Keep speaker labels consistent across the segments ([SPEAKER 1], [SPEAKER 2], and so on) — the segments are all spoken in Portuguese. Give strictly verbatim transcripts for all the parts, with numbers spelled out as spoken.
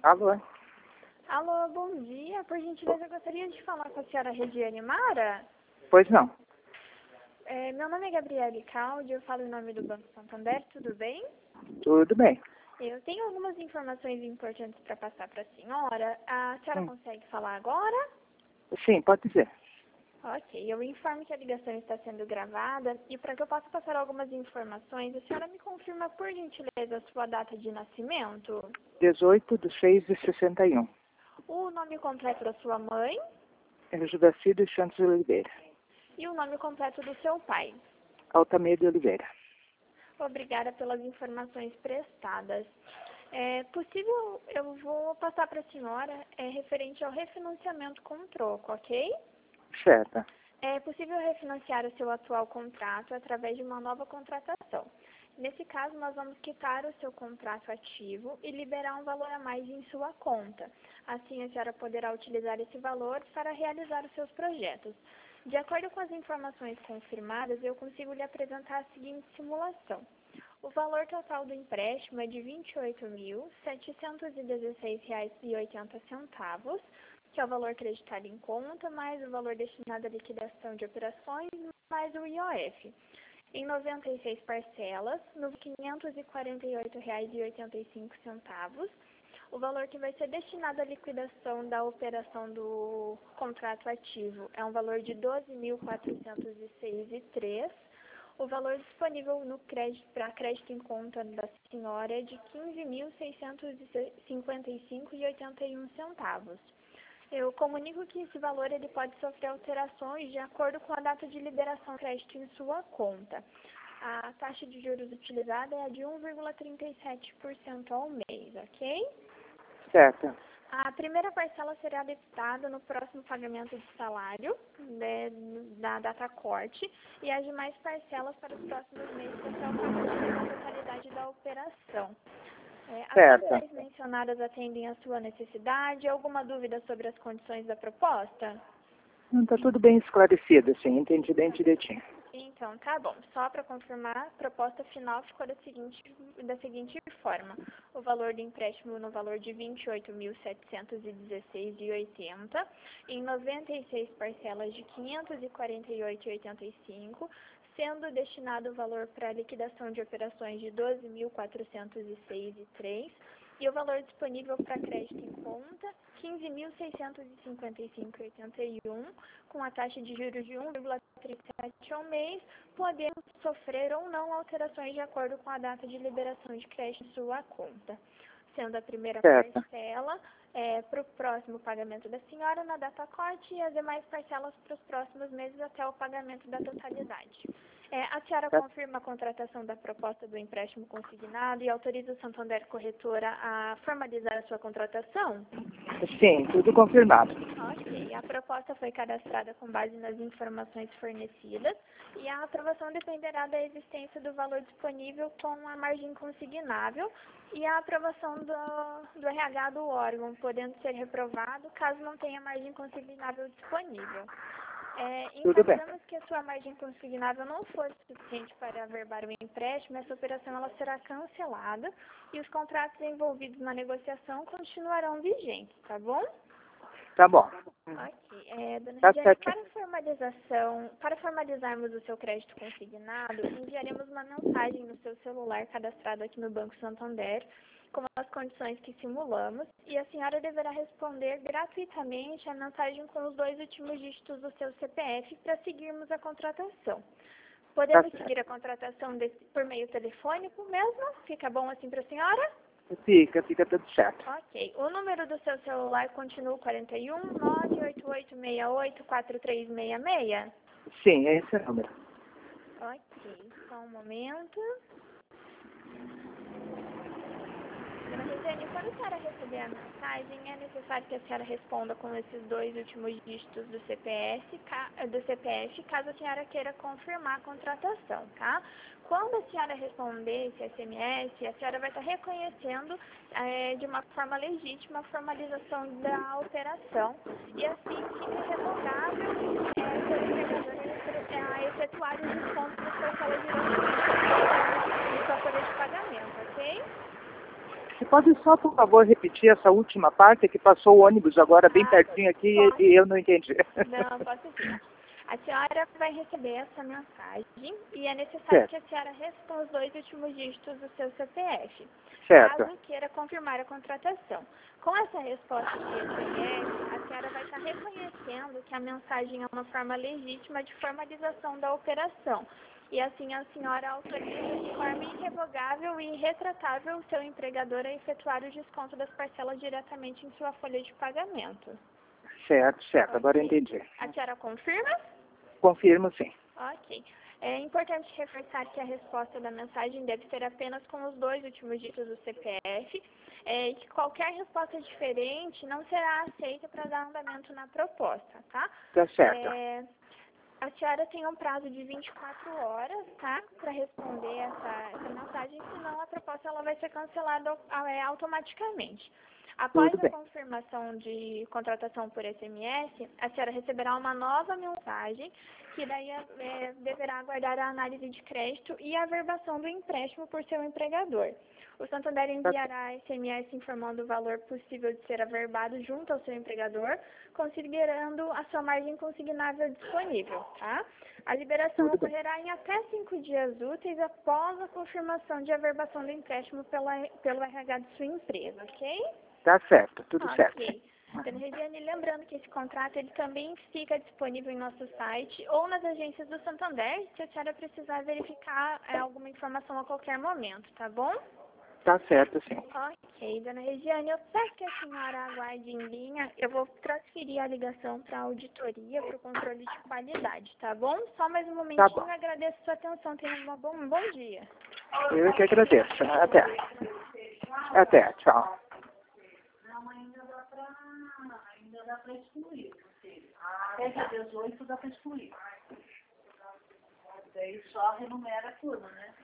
[SPEAKER 1] Alô?
[SPEAKER 2] Alô, bom dia. Por gentileza, eu gostaria de falar com a senhora Regiane Mara.
[SPEAKER 1] Pois não.
[SPEAKER 2] É, meu nome é Gabriele Caldi, eu falo em nome do Banco Santander, tudo bem?
[SPEAKER 1] Tudo bem.
[SPEAKER 2] Eu tenho algumas informações importantes para passar para a senhora. A senhora
[SPEAKER 1] Hum.
[SPEAKER 2] consegue falar agora?
[SPEAKER 1] Sim, pode dizer.
[SPEAKER 2] Ok, eu informo que a ligação está sendo gravada e para que eu possa passar algumas informações, a senhora me confirma, por gentileza, a sua data de nascimento?
[SPEAKER 1] dezoito de seis de sessenta e um.
[SPEAKER 2] O nome completo da sua mãe
[SPEAKER 1] É Judaci dos Santos de Oliveira.
[SPEAKER 2] e o nome completo do seu pai.
[SPEAKER 1] Altamir de Oliveira.
[SPEAKER 2] Obrigada pelas informações prestadas. É possível, eu vou passar para a senhora, é referente ao refinanciamento com troco, ok?
[SPEAKER 1] Certo.
[SPEAKER 2] É possível refinanciar o seu atual contrato através de uma nova contratação. Nesse caso, nós vamos quitar o seu contrato ativo e liberar um valor a mais em sua conta. Assim, a senhora poderá utilizar esse valor para realizar os seus projetos. De acordo com as informações confirmadas, eu consigo lhe apresentar a seguinte simulação. O valor total do empréstimo é de vinte e oito mil, setecentos e dezesseis reais e oitenta centavos, que é o valor creditado em conta, mais o valor destinado à liquidação de operações, mais o I O F. Em noventa e seis parcelas, no quinhentos e quarenta e oito reais e oitenta e cinco centavos, o valor que vai ser destinado à liquidação da operação do contrato ativo é um valor de doze mil quatrocentos e seis reais e três centavos. O valor disponível no crédito para crédito em conta da senhora é de quinze mil seiscentos e cinquenta e cinco reais e oitenta e um centavos. Eu comunico que esse valor ele pode sofrer alterações de acordo com a data de liberação do crédito em sua conta. A taxa de juros utilizada é a de um vírgula trinta e sete por cento ao mês, ok?
[SPEAKER 1] Certo.
[SPEAKER 2] A primeira parcela será debitada no próximo pagamento de salário, né, da data corte, e as demais parcelas para os próximos meses até o pagamento da totalidade da operação. É, as
[SPEAKER 1] Certo.
[SPEAKER 2] condições mencionadas atendem à sua necessidade? Alguma dúvida sobre as condições da proposta?
[SPEAKER 1] Está tudo bem esclarecido, sim. Entendi bem direitinho.
[SPEAKER 2] Então, tá bom. Só para confirmar, a proposta final ficou da seguinte, da seguinte forma. O valor do empréstimo no valor de vinte e oito mil setecentos e dezesseis reais e oitenta centavos, em noventa e seis parcelas de quinhentos e quarenta e oito reais e oitenta e cinco centavos, sendo destinado o valor para liquidação de operações de doze mil quatrocentos e seis reais e três centavos, e o valor disponível para crédito em conta, quinze mil seiscentos e cinquenta e cinco reais e oitenta e um centavos, com a taxa de juros de um vírgula trinta e sete ao mês, podendo sofrer ou não alterações de acordo com a data de liberação de crédito em sua conta. Sendo a primeira
[SPEAKER 1] Certo.
[SPEAKER 2] parcela é, para o próximo pagamento da senhora na data corte e as demais parcelas para os próximos meses até o pagamento da totalidade. É, a senhora
[SPEAKER 1] Certo.
[SPEAKER 2] confirma a contratação da proposta do empréstimo consignado e autoriza o Santander Corretora a formalizar a sua contratação?
[SPEAKER 1] Sim, tudo confirmado.
[SPEAKER 2] Ok, a proposta foi cadastrada com base nas informações fornecidas e a aprovação dependerá da existência do valor disponível com a margem consignável e a aprovação do, do R H do órgão, podendo ser reprovado caso não tenha margem consignável disponível. É, em
[SPEAKER 1] Tudo bem.
[SPEAKER 2] caso que a sua margem consignável não for suficiente para averbar o empréstimo, essa operação ela será cancelada e os contratos envolvidos na negociação continuarão vigentes, tá bom?
[SPEAKER 1] Tá bom.
[SPEAKER 2] Ok. É, dona
[SPEAKER 1] Tá
[SPEAKER 2] Regiane,
[SPEAKER 1] certo.
[SPEAKER 2] para formalização, para formalizarmos o seu crédito consignado, enviaremos uma mensagem no seu celular cadastrado aqui no Banco Santander, com as condições que simulamos, e a senhora deverá responder gratuitamente a mensagem com os dois últimos dígitos do seu C P F para seguirmos a contratação. Podemos
[SPEAKER 1] Tá
[SPEAKER 2] seguir a contratação desse, por meio telefônico mesmo? Fica bom assim para a senhora?
[SPEAKER 1] Fica, fica tudo certo.
[SPEAKER 2] Ok. O número do seu celular continua quarenta e um, nove oito oito seis oito, quatro três seis seis?
[SPEAKER 1] Sim, esse é o número.
[SPEAKER 2] Ok. Só um momento. Dona Regiane, quando a senhora receber a mensagem, é necessário que a senhora responda com esses dois últimos dígitos do C P F, ca- do C P F, caso a senhora queira confirmar a contratação, tá? Quando a senhora responder esse S M S, a senhora vai estar reconhecendo é, de uma forma legítima a formalização da operação e assim fica revogável é, pelo empregador a efetu- a efetuar os descontos das parcelas de juros no sua folha de pagamento, ok?
[SPEAKER 1] Você pode só, por favor, repetir essa última parte que passou o ônibus agora bem
[SPEAKER 2] Ah,
[SPEAKER 1] pertinho aqui
[SPEAKER 2] pode.
[SPEAKER 1] e eu não entendi.
[SPEAKER 2] Não, posso sim. A senhora vai receber essa mensagem e é necessário
[SPEAKER 1] Certo.
[SPEAKER 2] que a senhora responda os dois últimos dígitos do seu C P F,
[SPEAKER 1] Certo.
[SPEAKER 2] caso queira confirmar a contratação. Com essa resposta de S M S, a senhora vai estar reconhecendo que a mensagem é uma forma legítima de formalização da operação. E assim a senhora autoriza de forma irrevogável e irretratável o seu empregador a efetuar o desconto das parcelas diretamente em sua folha de pagamento.
[SPEAKER 1] Certo, certo. Agora eu
[SPEAKER 2] Ok.
[SPEAKER 1] entendi.
[SPEAKER 2] A senhora confirma?
[SPEAKER 1] Confirmo, sim.
[SPEAKER 2] Ok. É importante reforçar que a resposta da mensagem deve ser apenas com os dois últimos dígitos do C P F é, e que qualquer resposta diferente não será aceita para dar andamento na proposta, tá?
[SPEAKER 1] Tá certo.
[SPEAKER 2] É, a senhora tem um prazo de vinte e quatro horas, tá? Para responder essa, essa mensagem, senão a proposta ela vai ser cancelada é, automaticamente. Após
[SPEAKER 1] Tudo
[SPEAKER 2] a
[SPEAKER 1] bem.
[SPEAKER 2] confirmação de contratação por S M S, a senhora receberá uma nova mensagem, que daí é, deverá aguardar a análise de crédito e a averbação do empréstimo por seu empregador. O Santander enviará S M S informando o valor possível de ser averbado junto ao seu empregador, considerando a sua margem consignável disponível, tá? A liberação
[SPEAKER 1] Tudo bem.
[SPEAKER 2] ocorrerá em até cinco dias úteis após a confirmação de averbação do empréstimo pela, pelo R H de sua empresa, ok?
[SPEAKER 1] Tá certo, tudo certo.
[SPEAKER 2] Ok. Dona Regiane, lembrando que esse contrato ele também fica disponível em nosso site ou nas agências do Santander, se a senhora precisar verificar é, alguma informação a qualquer momento, tá bom?
[SPEAKER 1] Tá certo, sim.
[SPEAKER 2] Ok, Dona Regiane, eu peço que a senhora aguarde em linha, eu vou transferir a ligação para a auditoria, para o controle de qualidade, tá bom? Só mais um momentinho,
[SPEAKER 1] bom.
[SPEAKER 2] agradeço a sua atenção, tenha um bom, um bom dia.
[SPEAKER 1] Eu que agradeço. Até. Até, tchau.
[SPEAKER 3] Não, ainda dá para ainda dá para excluir. Até dia dezoito dá para excluir. Daí só renumera a turma, né?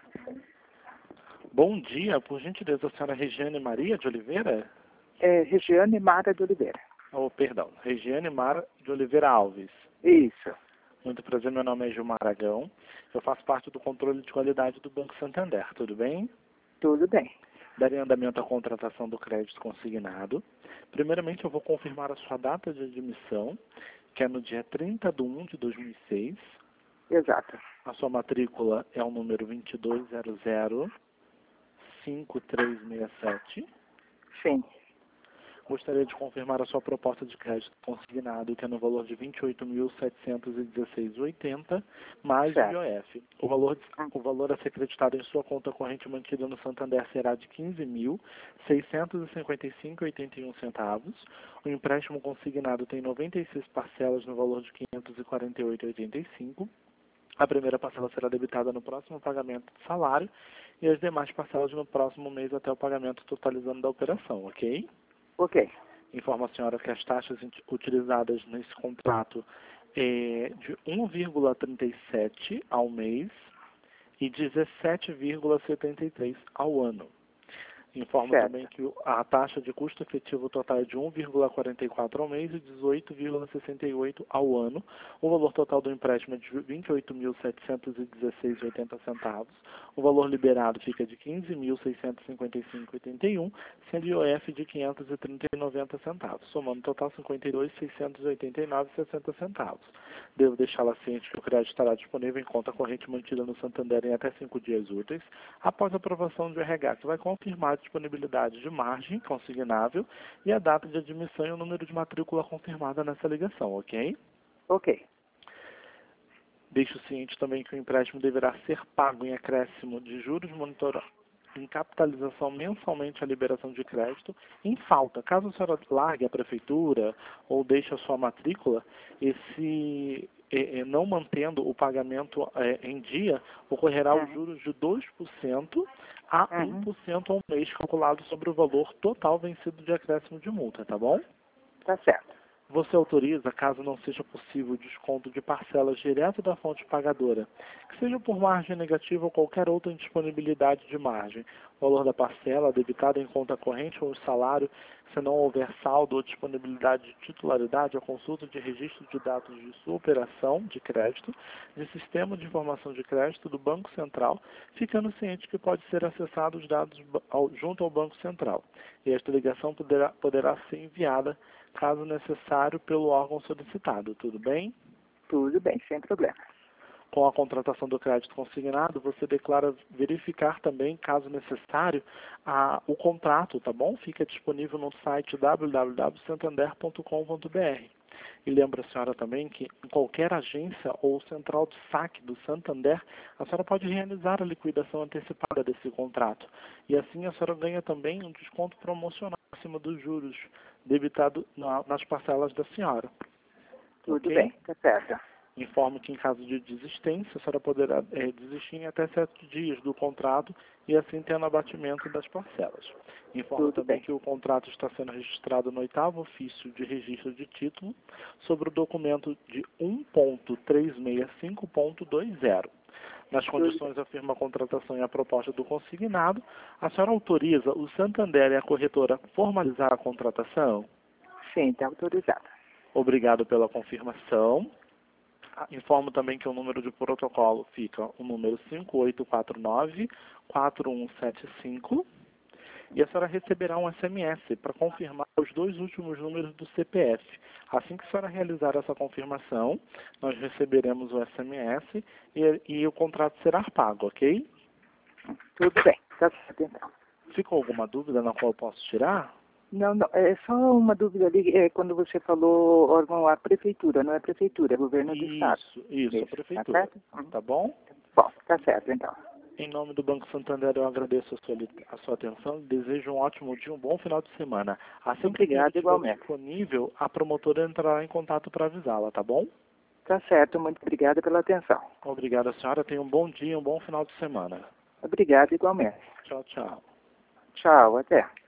[SPEAKER 4] Bom dia, por gentileza, a senhora Regiane Maria de Oliveira?
[SPEAKER 1] É Regiane Mara de Oliveira.
[SPEAKER 4] Oh, perdão, Regiane Mara de Oliveira Alves.
[SPEAKER 1] Isso.
[SPEAKER 4] Muito prazer, meu nome é Gilmar Aragão. Eu faço parte do controle de qualidade do Banco Santander, tudo bem?
[SPEAKER 1] Tudo bem.
[SPEAKER 4] Darei andamento à contratação do crédito consignado. Primeiramente, eu vou confirmar a sua data de admissão, que é no dia trinta de um de dois mil e seis.
[SPEAKER 1] Exato.
[SPEAKER 4] A sua matrícula é o número vinte e dois zero zero cinco três seis sete.
[SPEAKER 1] Sim.
[SPEAKER 4] Gostaria de confirmar a sua proposta de crédito consignado, que é no valor de vinte e oito mil setecentos e dezesseis reais e oitenta centavos, mais o
[SPEAKER 1] Certo.
[SPEAKER 4] I O F. O valor, o valor a ser creditado em sua conta corrente mantida no Santander será de quinze mil seiscentos e cinquenta e cinco reais e oitenta e um centavos. O empréstimo consignado tem noventa e seis parcelas no valor de quinhentos e quarenta e oito reais e oitenta e cinco centavos. A primeira parcela será debitada no próximo pagamento do salário e as demais parcelas no próximo mês até o pagamento totalizando da operação, ok?
[SPEAKER 1] Ok.
[SPEAKER 4] Informo a senhora que as taxas utilizadas nesse contrato é de um vírgula trinta e sete ao mês e dezessete vírgula setenta e três ao ano. Informo
[SPEAKER 1] Certo.
[SPEAKER 4] também que a taxa de custo efetivo total é de um vírgula quarenta e quatro ao mês e dezoito vírgula sessenta e oito ao ano. O valor total do empréstimo é de vinte e oito mil setecentos e dezesseis reais e oitenta centavos. O valor liberado fica de quinze mil seiscentos e cinquenta e cinco reais e oitenta e um centavos, sendo I O F de quinhentos e trinta reais e noventa centavos, somando total cinquenta e dois mil seiscentos e oitenta e nove reais e sessenta centavos. Devo deixá-la ciente que o crédito estará disponível em conta corrente mantida no Santander em até cinco dias úteis, após a aprovação do R H, que vai confirmar a disponibilidade de margem consignável e a data de admissão e o número de matrícula confirmada nessa ligação, ok?
[SPEAKER 1] Ok.
[SPEAKER 4] Deixo ciente também que o empréstimo deverá ser pago em acréscimo de juros monitorados em capitalização mensalmente a liberação de crédito em falta. Caso a senhora largue a prefeitura ou deixe a sua matrícula, esse, eh, não mantendo o pagamento eh, em dia, ocorrerá os juros de dois por cento a
[SPEAKER 1] Uhum.
[SPEAKER 4] um por cento ao mês, calculado sobre o valor total vencido de acréscimo de multa, tá bom?
[SPEAKER 1] Tá certo.
[SPEAKER 4] Você autoriza, caso não seja possível, o desconto de parcelas direto da fonte pagadora, que seja por margem negativa ou qualquer outra indisponibilidade de margem, valor da parcela debitada em conta corrente ou salário, se não houver saldo ou disponibilidade de titularidade, a consulta de registro de dados de sua operação de crédito, de sistema de informação de crédito do Banco Central, ficando ciente que pode ser acessado os dados ao, junto ao Banco Central. E esta ligação poderá, poderá ser enviada, caso necessário, pelo órgão solicitado. Tudo bem?
[SPEAKER 1] Tudo bem, sem problema.
[SPEAKER 4] Com a contratação do crédito consignado, você declara verificar também, caso necessário, a, o contrato, tá bom? Fica disponível no site w w w ponto santander ponto com ponto b r. E lembra a senhora também que em qualquer agência ou central de saque do Santander, a senhora pode realizar a liquidação antecipada desse contrato. E assim a senhora ganha também um desconto promocional acima dos juros debitado na, nas parcelas da senhora.
[SPEAKER 1] Tudo
[SPEAKER 4] Okay?
[SPEAKER 1] bem, tá certo.
[SPEAKER 4] Informo que em caso de desistência, a senhora poderá é, desistir em até sete dias do contrato e assim tendo abatimento das parcelas. Informo
[SPEAKER 1] Tudo
[SPEAKER 4] também
[SPEAKER 1] bem.
[SPEAKER 4] que o contrato está sendo registrado no oitavo ofício de registro de título sobre o documento de um ponto trezentos e sessenta e cinco ponto vinte. Nas condições da firma a contratação e a proposta do consignado, a senhora autoriza o Santander e a corretora a formalizar a contratação?
[SPEAKER 1] Sim, está autorizado.
[SPEAKER 4] Obrigado pela confirmação. Informo também que o número de protocolo fica o número cinco oito quatro nove, quatro um sete cinco e a senhora receberá um S M S para confirmar os dois últimos números do C P F. Assim que a senhora realizar essa confirmação, nós receberemos o S M S e, e o contrato será pago, ok?
[SPEAKER 1] Tudo bem, tá certo então.
[SPEAKER 4] Ficou alguma dúvida na qual eu posso tirar?
[SPEAKER 1] Não, não, é só uma dúvida ali, é, quando você falou órgão, a prefeitura, não é prefeitura, é governo do estado.
[SPEAKER 4] Isso, isso, a
[SPEAKER 1] Isso,
[SPEAKER 4] prefeitura.
[SPEAKER 1] tá certo?
[SPEAKER 4] Tá bom?
[SPEAKER 1] Bom, tá certo então.
[SPEAKER 4] Em nome do Banco Santander, eu agradeço a sua, a sua atenção e desejo um ótimo dia, um bom final de semana. Assim
[SPEAKER 1] Obrigado,
[SPEAKER 4] que estiver
[SPEAKER 1] igualmente.
[SPEAKER 4] disponível, a promotora entrará em contato para avisá-la, tá bom?
[SPEAKER 1] Tá certo, muito obrigada pela atenção.
[SPEAKER 4] Obrigado, a senhora. Tenha um bom dia, um bom final de semana.
[SPEAKER 1] Obrigado, igualmente.
[SPEAKER 4] Tchau, tchau.
[SPEAKER 1] Tchau, até.